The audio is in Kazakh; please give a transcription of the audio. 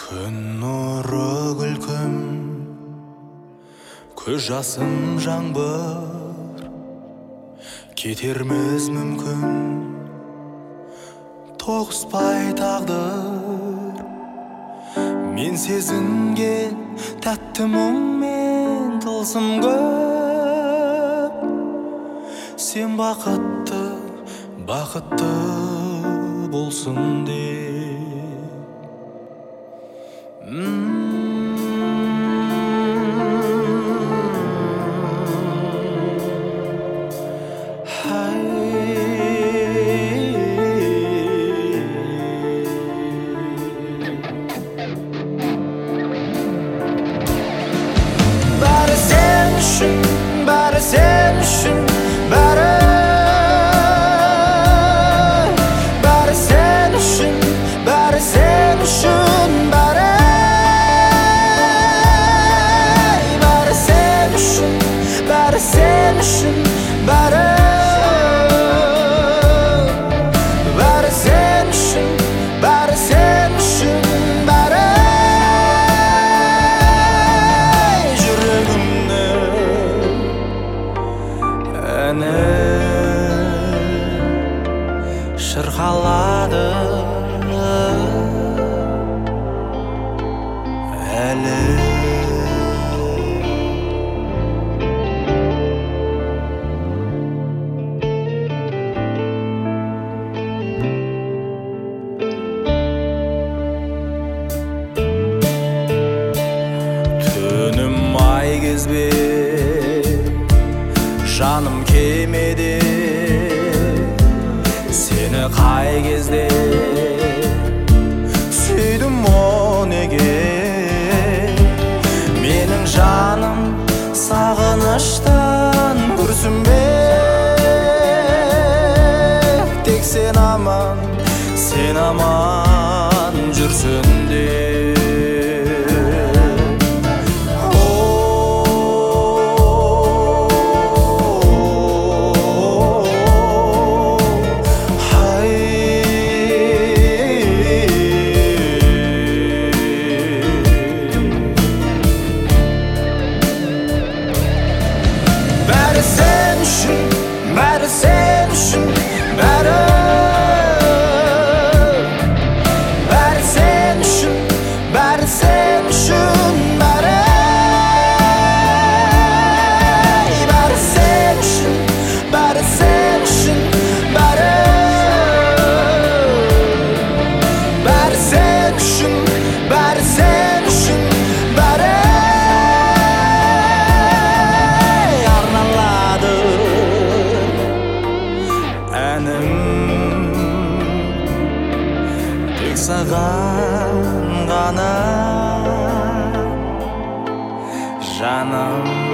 Күн нұры күлкім, көз жасым жаңбыр, кетерміз мүмкін, тоғыспай тағдыр. Мен сезінген тәтті мұңмен тылсым көп. Сен бақытты, бақытты болсын деп. Bari sen üçün, bari sen üçün, bari sen üçün, bari sen üçün, bari sen üçün, bari sen üçün, bari sen üçün, bari sen üçün, bari шырқалады әлі. Түнім ай кезбе, жаным кемеде, сені қай кезде сүйдім о неге. Менің жаным сағыныштан күрсінбек. Тек сен аман жүрсін деп. Bari sen üçün, bari sen üçün, bari sen üçün, bari sen üçün, bari sen üçün, bari sen üçün, bari sen üçün, bari sen üçün, bari тек саған ғана жаным.